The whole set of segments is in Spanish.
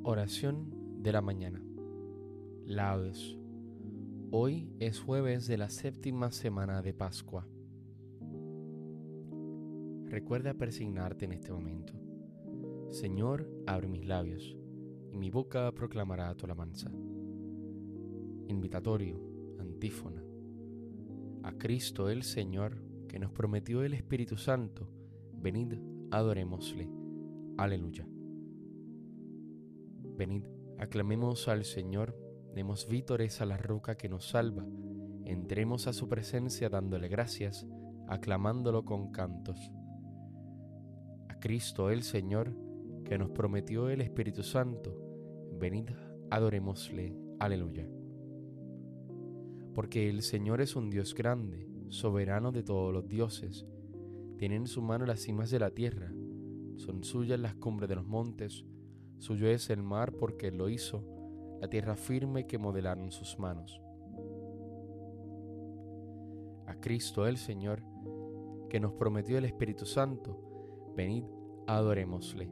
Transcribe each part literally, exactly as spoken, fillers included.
Oración de la mañana. Laudes. Hoy es jueves de la séptima semana de Pascua. Recuerda persignarte en este momento. Señor, abre mis labios, y mi boca proclamará tu alabanza. Invitatorio, antífona. A Cristo el Señor, que nos prometió el Espíritu Santo, venid, adorémosle. Aleluya. Venid, aclamemos al Señor, demos vítores a la roca que nos salva, entremos a su presencia dándole gracias, aclamándolo con cantos. A Cristo el Señor, que nos prometió el Espíritu Santo, venid, adorémosle. Aleluya. Porque el Señor es un Dios grande, soberano de todos los dioses. Tiene en su mano las cimas de la tierra, son suyas las cumbres de los montes. Suyo es el mar porque Él lo hizo, la tierra firme que modelaron sus manos. A Cristo el Señor, que nos prometió el Espíritu Santo, venid, adorémosle.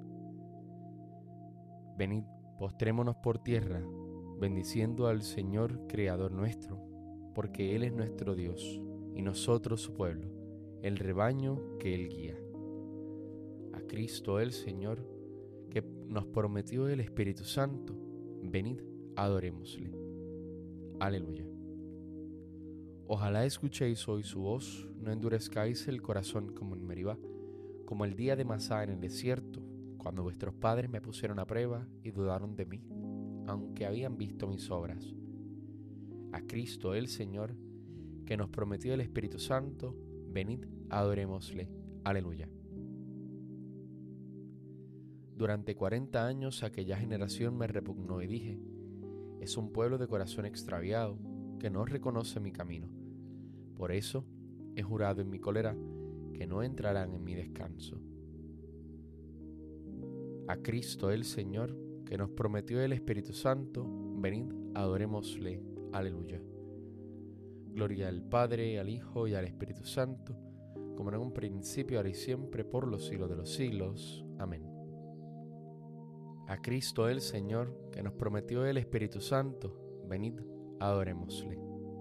Venid, postrémonos por tierra, bendiciendo al Señor Creador nuestro, porque Él es nuestro Dios, y nosotros su pueblo, el rebaño que Él guía. A Cristo el Señor, que nos prometió el Espíritu Santo, venid, adorémosle. Aleluya. Ojalá escuchéis hoy su voz, no endurezcáis el corazón como en Meribá, como el día de Masá en el desierto, cuando vuestros padres me pusieron a prueba y dudaron de mí, aunque habían visto mis obras. A Cristo el Señor, que nos prometió el Espíritu Santo, venid, adorémosle. Aleluya. Durante cuarenta años aquella generación me repugnó y dije, es un pueblo de corazón extraviado que no reconoce mi camino. Por eso he jurado en mi cólera que no entrarán en mi descanso. A Cristo el Señor, que nos prometió el Espíritu Santo, venid, adorémosle. Aleluya. Gloria al Padre, al Hijo y al Espíritu Santo, como en un principio, ahora y siempre, por los siglos de los siglos. Amén. A Cristo el Señor, que nos prometió el Espíritu Santo, venid, adorémosle.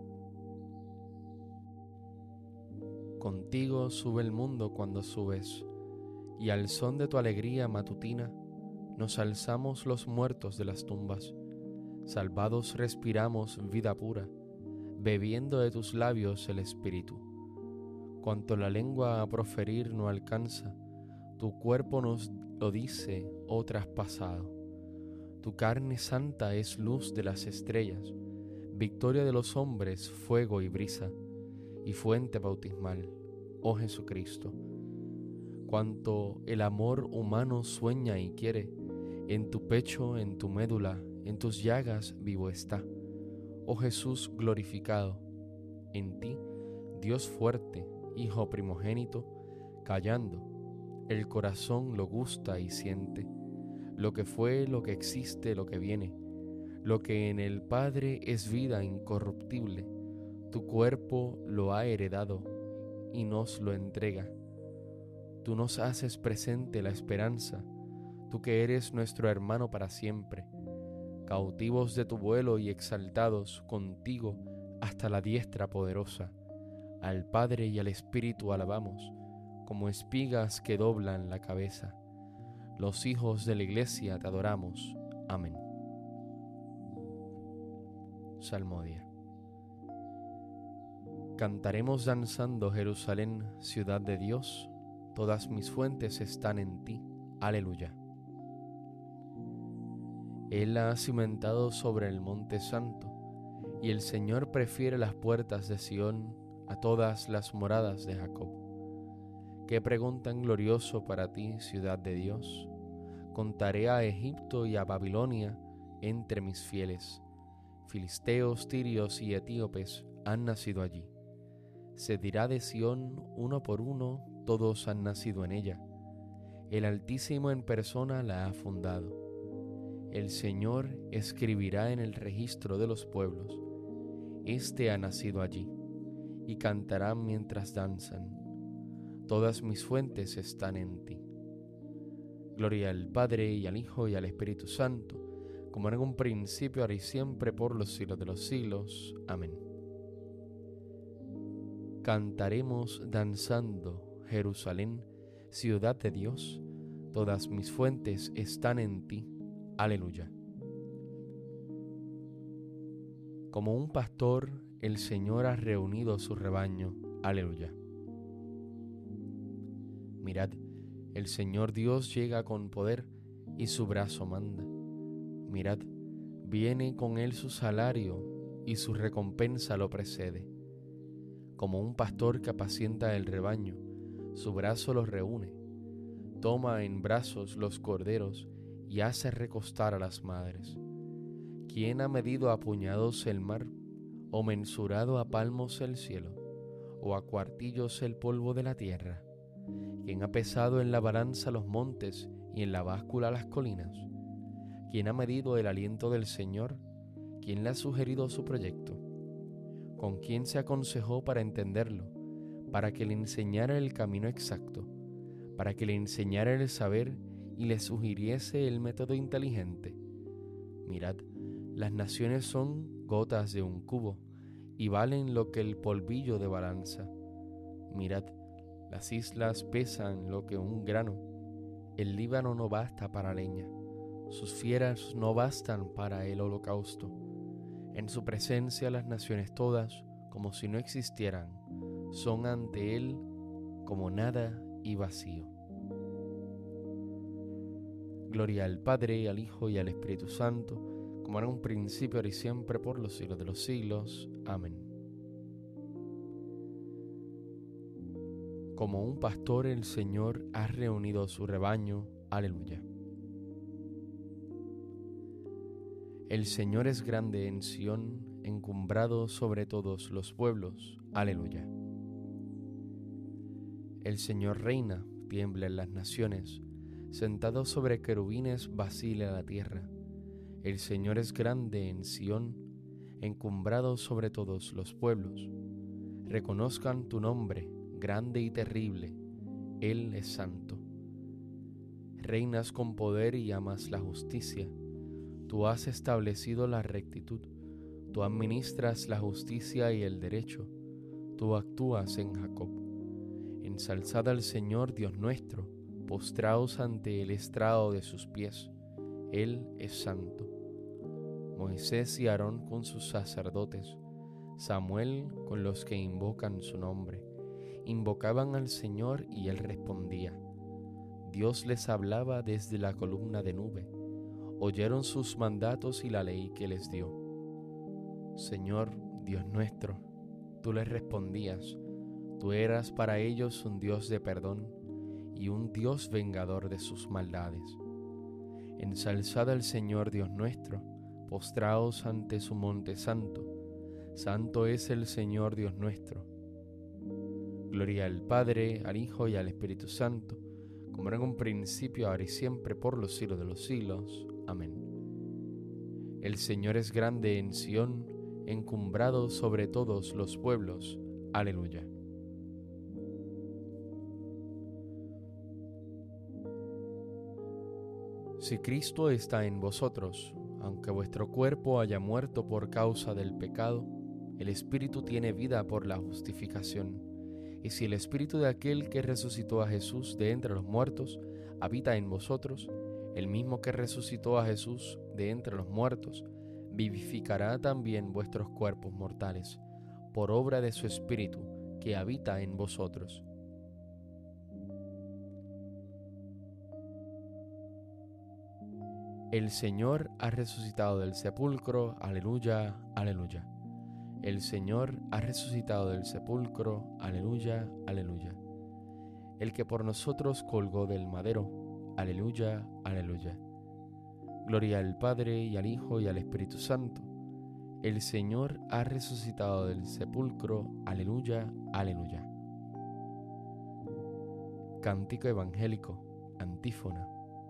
Contigo sube el mundo cuando subes, y al son de tu alegría matutina, nos alzamos los muertos de las tumbas, salvados respiramos vida pura, bebiendo de tus labios el Espíritu. Cuanto la lengua a proferir no alcanza, tu cuerpo nos lo dice, oh traspasado. Tu carne santa es luz de las estrellas, victoria de los hombres, fuego y brisa, y fuente bautismal, oh Jesucristo. Cuanto el amor humano sueña y quiere, en tu pecho, en tu médula, en tus llagas vivo está. Oh Jesús glorificado, en ti, Dios fuerte, Hijo primogénito, callando, el corazón lo gusta y siente, lo que fue, lo que existe, lo que viene, lo que en el Padre es vida incorruptible, tu cuerpo lo ha heredado y nos lo entrega. Tú nos haces presente la esperanza, tú que eres nuestro hermano para siempre, cautivos de tu vuelo y exaltados contigo hasta la diestra poderosa, al Padre y al Espíritu alabamos, como espigas que doblan la cabeza. Los hijos de la Iglesia te adoramos. Amén. Salmodia. Cantaremos danzando, Jerusalén, ciudad de Dios, todas mis fuentes están en ti. Aleluya. Él la ha cimentado sobre el monte santo, y el Señor prefiere las puertas de Sión a todas las moradas de Jacob. Qué preguntan glorioso para ti, ciudad de Dios. Contaré a Egipto y a Babilonia entre mis fieles. Filisteos, tirios y etíopes han nacido allí. Se dirá de Sión uno por uno, todos han nacido en ella. El Altísimo en persona la ha fundado. El Señor escribirá en el registro de los pueblos. Este ha nacido allí, y cantarán mientras danzan. Todas mis fuentes están en ti. Gloria al Padre, y al Hijo, y al Espíritu Santo, como era en un principio, ahora y siempre, por los siglos de los siglos. Amén. Cantaremos danzando, Jerusalén, ciudad de Dios, todas mis fuentes están en ti. Aleluya. Como un pastor, el Señor ha reunido su rebaño. Aleluya. Mirad, el Señor Dios llega con poder y su brazo manda. Mirad, viene con él su salario y su recompensa lo precede. Como un pastor que apacienta el rebaño, su brazo los reúne, toma en brazos los corderos y hace recostar a las madres. ¿Quién ha medido a puñados el mar, o mensurado a palmos el cielo, o a cuartillos el polvo de la tierra? ¿Quién ha pesado en la balanza los montes y en la báscula las colinas? ¿Quién ha medido el aliento del Señor? ¿Quién le ha sugerido su proyecto? ¿Con quién se aconsejó para entenderlo, para que le enseñara el camino exacto, para que le enseñara el saber y le sugiriese el método inteligente? Mirad, las naciones son gotas de un cubo y valen lo que el polvillo de balanza. Mirad, las islas pesan lo que un grano. El Líbano no basta para leña, sus fieras no bastan para el holocausto. En su presencia las naciones todas, como si no existieran, son ante él como nada y vacío. Gloria al Padre, al Hijo y al Espíritu Santo, como era en un principio, ahora y siempre, por los siglos de los siglos. Amén. Como un pastor, el Señor ha reunido su rebaño. Aleluya. El Señor es grande en Sión, encumbrado sobre todos los pueblos. Aleluya. El Señor reina, tiembla en las naciones, sentado sobre querubines vacila la tierra. El Señor es grande en Sión, encumbrado sobre todos los pueblos. Reconozcan tu nombre, grande y terrible, Él es santo. Reinas con poder y amas la justicia. Tú has establecido la rectitud, tú administras la justicia y el derecho, tú actúas en Jacob. Ensalzad al Señor Dios nuestro, postraos ante el estrado de sus pies, Él es santo. Moisés y Aarón con sus sacerdotes, Samuel con los que invocan su nombre, invocaban al Señor y Él respondía. Dios les hablaba desde la columna de nube, oyeron sus mandatos y la ley que les dio. Señor, Dios nuestro, tú les respondías, tú eras para ellos un Dios de perdón y un Dios vengador de sus maldades. Ensalzad al Señor Dios nuestro, postraos ante su monte santo. Santo es el Señor Dios nuestro. Gloria al Padre, al Hijo y al Espíritu Santo, como era en un principio, ahora y siempre, por los siglos de los siglos. Amén. El Señor es grande en Sión, encumbrado sobre todos los pueblos. Aleluya. Si Cristo está en vosotros, aunque vuestro cuerpo haya muerto por causa del pecado, el Espíritu tiene vida por la justificación. Y si el Espíritu de aquel que resucitó a Jesús de entre los muertos habita en vosotros, el mismo que resucitó a Jesús de entre los muertos, vivificará también vuestros cuerpos mortales, por obra de su Espíritu que habita en vosotros. El Señor ha resucitado del sepulcro. Aleluya, aleluya. El Señor ha resucitado del sepulcro. Aleluya, aleluya. El que por nosotros colgó del madero. Aleluya, aleluya. Gloria al Padre, y al Hijo, y al Espíritu Santo. El Señor ha resucitado del sepulcro. Aleluya, aleluya. Cántico evangélico, antífona.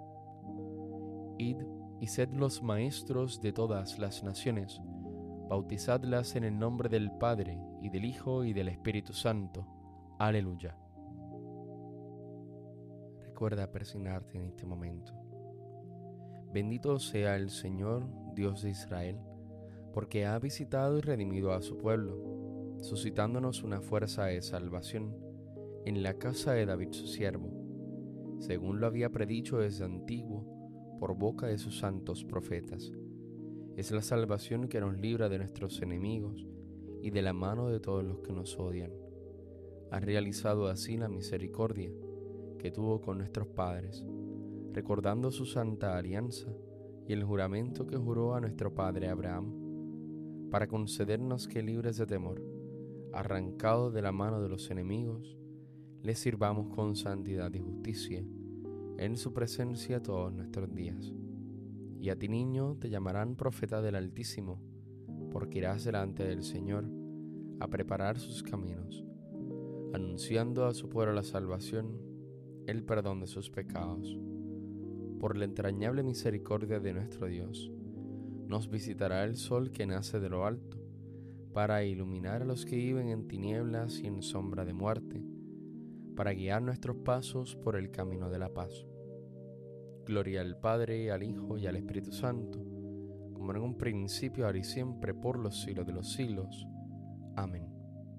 Id y sed los maestros de todas las naciones, bautizadlas en el nombre del Padre, y del Hijo, y del Espíritu Santo. Aleluya. Recuerda persignarte en este momento. Bendito sea el Señor, Dios de Israel, porque ha visitado y redimido a su pueblo, suscitándonos una fuerza de salvación en la casa de David su siervo, según lo había predicho desde antiguo por boca de sus santos profetas. Es la salvación que nos libra de nuestros enemigos y de la mano de todos los que nos odian. Ha realizado así la misericordia que tuvo con nuestros padres, recordando su santa alianza y el juramento que juró a nuestro padre Abraham, para concedernos que, libres de temor, arrancados de la mano de los enemigos, les sirvamos con santidad y justicia en su presencia todos nuestros días. Y a ti, niño, te llamarán profeta del Altísimo, porque irás delante del Señor a preparar sus caminos, anunciando a su pueblo la salvación, el perdón de sus pecados. Por la entrañable misericordia de nuestro Dios, nos visitará el sol que nace de lo alto, para iluminar a los que viven en tinieblas y en sombra de muerte, para guiar nuestros pasos por el camino de la paz. Gloria al Padre, al Hijo y al Espíritu Santo, como en un principio, ahora y siempre, por los siglos de los siglos. Amén.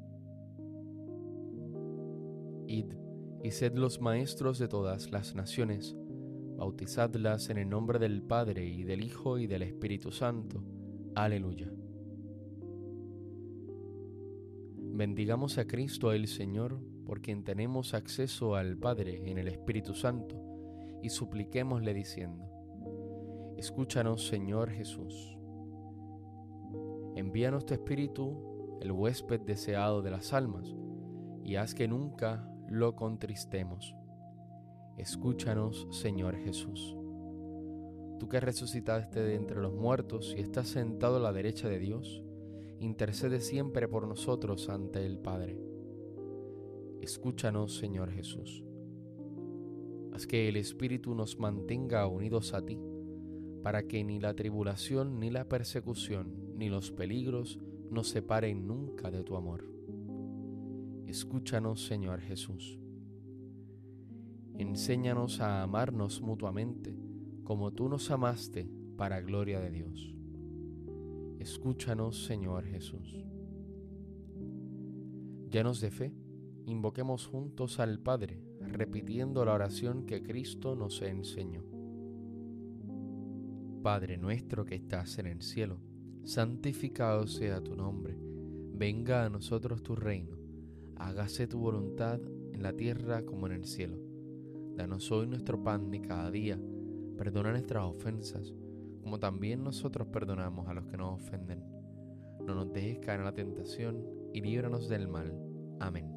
Id y sed los maestros de todas las naciones, bautizadlas en el nombre del Padre, y del Hijo, y del Espíritu Santo. Aleluya. Bendigamos a Cristo el Señor, por quien tenemos acceso al Padre en el Espíritu Santo, y supliquémosle diciendo: Escúchanos, Señor Jesús. Envíanos tu Espíritu, el huésped deseado de las almas, y haz que nunca lo contristemos. Escúchanos, Señor Jesús. Tú que resucitaste de entre los muertos y estás sentado a la derecha de Dios, intercede siempre por nosotros ante el Padre. Escúchanos, Señor Jesús. Haz que el Espíritu nos mantenga unidos a ti, para que ni la tribulación, ni la persecución, ni los peligros nos separen nunca de tu amor. Escúchanos, Señor Jesús. Enséñanos a amarnos mutuamente, como tú nos amaste, para gloria de Dios. Escúchanos, Señor Jesús. Llenos de fe, invoquemos juntos al Padre, repitiendo la oración que Cristo nos enseñó. Padre nuestro que estás en el cielo, santificado sea tu nombre. Venga a nosotros tu reino. Hágase tu voluntad en la tierra como en el cielo. Danos hoy nuestro pan de cada día. Perdona nuestras ofensas, como también nosotros perdonamos a los que nos ofenden. No nos dejes caer en la tentación y líbranos del mal. Amén.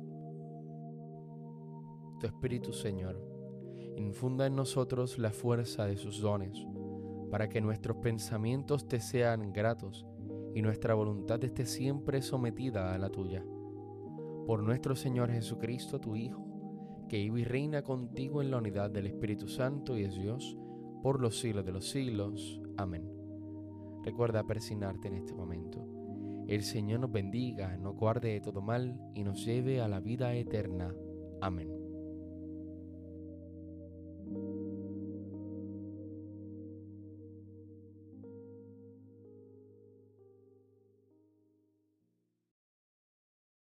Tu Espíritu, Señor, infunda en nosotros la fuerza de sus dones, para que nuestros pensamientos te sean gratos y nuestra voluntad esté siempre sometida a la tuya. Por nuestro Señor Jesucristo, tu Hijo, que vive y reina contigo en la unidad del Espíritu Santo y es Dios, por los siglos de los siglos. Amén. Recuerda persignarte en este momento. El Señor nos bendiga, nos guarde de todo mal y nos lleve a la vida eterna. Amén.